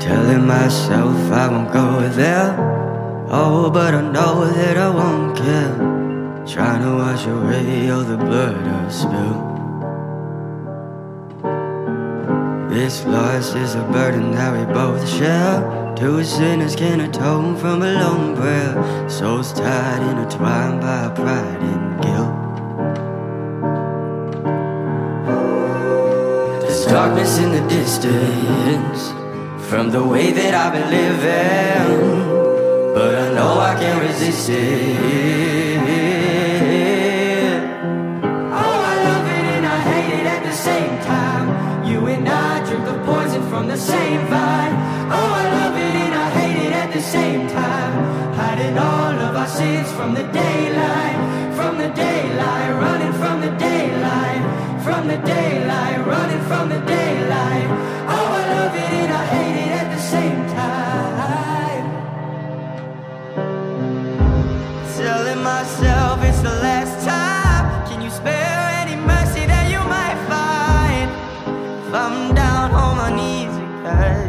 Telling myself I won't go there. Oh, but I know that I won't care. Trying to wash away all the blood I've spilled. This loss is a burden that we both share. Two sinners can atone from a lone prayer. Souls tied, intertwined by pride and guilt. There's darkness in the distance from the way that I've been living, but I know I can't resist it. Oh, I love it and I hate it at the same time. You and I drink the poison from the same vine. Oh, I love it and I hate it at the same time. Hiding all of our sins from the daylight, from the daylight, running from the daylight, from the daylight, running from the daylight. Oh, I love it and I hate it at the same time. Telling myself it's the last time. Can you spare any mercy that you might find? If I'm down on my knees again,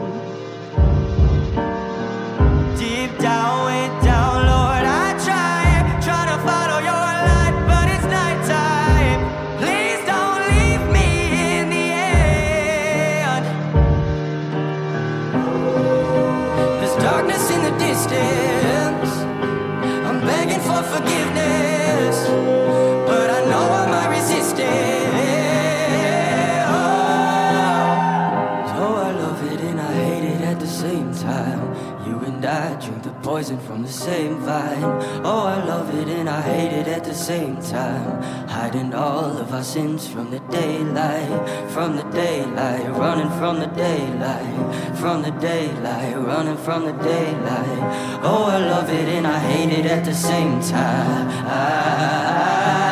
deep down, way down, Lord, I try to follow your light, but it's nighttime. Please don't leave me in the end. There's darkness in the distance. I'm begging for forgiveness, but I know I might resist it. Oh, I love it and I hate it at the same time. You and I drink the poison from the same vine. Oh, I love it and I hate it at the same time. Hiding all of our sins from the daylight, from the daylight, running from the daylight, from the daylight, running from the daylight. Oh, I love it and I hate it at the same time.